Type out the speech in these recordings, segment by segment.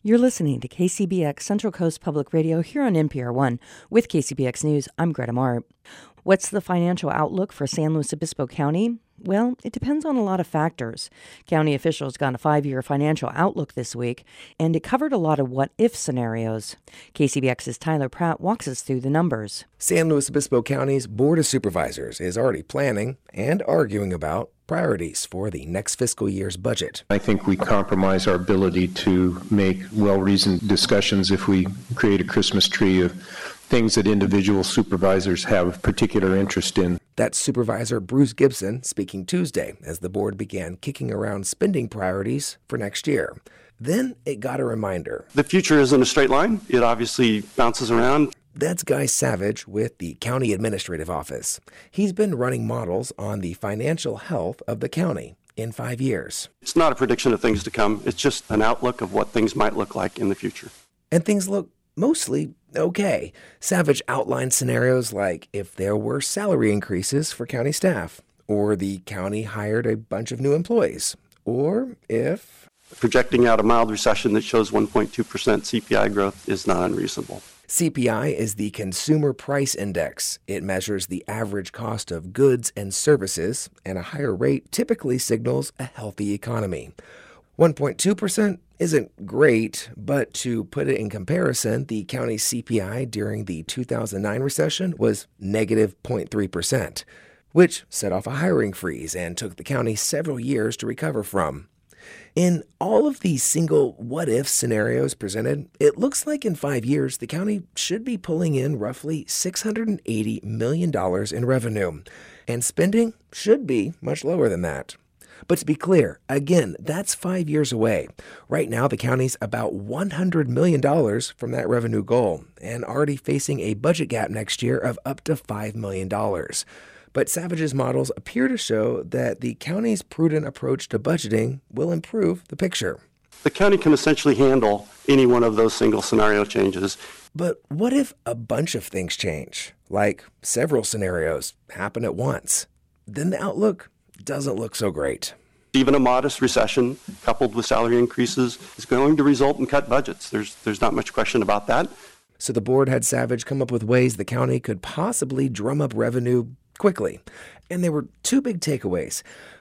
You're listening to KCBX Central Coast Public Radio here on NPR One. With KCBX News, I'm Greta Mart. What's the financial outlook for San Luis Obispo County? Well, it depends on a lot of factors. County officials got a 5-year financial outlook this week, and it covered a lot of what-if scenarios. KCBX's Tyler Pratt walks us through the numbers. San Luis Obispo County's Board of Supervisors is already planning and arguing about priorities for the next fiscal year's budget. I think we compromise our ability to make well-reasoned discussions if we create a Christmas tree of things that individual supervisors have particular interest in. That's Supervisor Bruce Gibson speaking Tuesday as the board began kicking around spending priorities for next year. Then it got a reminder. The future isn't a straight line. It obviously bounces around. That's Guy Savage with the County Administrative Office. He's been running models on the financial health of the county in 5 years. It's not a prediction of things to come. It's just an outlook of what things might look like in the future. And things look mostly okay. Savage outlined scenarios like if there were salary increases for county staff, or the county hired a bunch of new employees, or if projecting out a mild recession that shows 1.2% CPI growth is not unreasonable. CPI is the Consumer Price Index. It measures the average cost of goods and services, and a higher rate typically signals a healthy economy. 1.2% isn't great, but to put it in comparison, the county's CPI during the 2009 recession was negative 0.3%, which set off a hiring freeze and took the county several years to recover from. In all of these single what-if scenarios presented, it looks like in 5 years, the county should be pulling in roughly $680 million in revenue, and spending should be much lower than that. But to be clear, again, that's 5 years away. Right now, the county's about $100 million from that revenue goal, and already facing a budget gap next year of up to $5 million. But Savage's models appear to show that the county's prudent approach to budgeting will improve the picture. The county can essentially handle any one of those single scenario changes. But what if a bunch of things change, like several scenarios happen at once? Then the outlook doesn't look so great. Even a modest recession coupled with salary increases is going to result in cut budgets. There's not much question about that. So the board had Savage come up with ways the county could possibly drum up revenue quickly. And there were two big takeaways.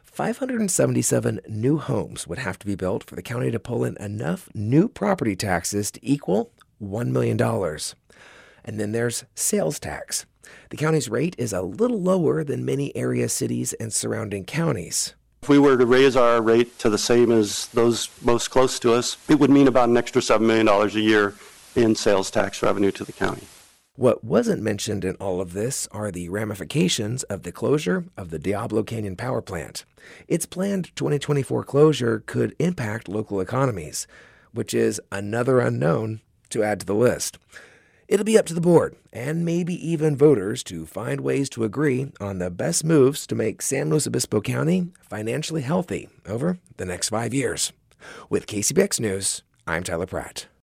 577 new homes would have to be built for the county to pull in enough new property taxes to equal $1 million. And then there's sales tax. The county's rate is a little lower than many area cities and surrounding counties. If we were to raise our rate to the same as those most close to us, it would mean about an extra $7 million a year in sales tax revenue to the county. What wasn't mentioned in all of this are the ramifications of the closure of the Diablo Canyon Power Plant. Its planned 2024 closure could impact local economies, which is another unknown to add to the list. It'll be up to the board and maybe even voters to find ways to agree on the best moves to make San Luis Obispo County financially healthy over the next 5 years. With KCBX News, I'm Tyler Pratt.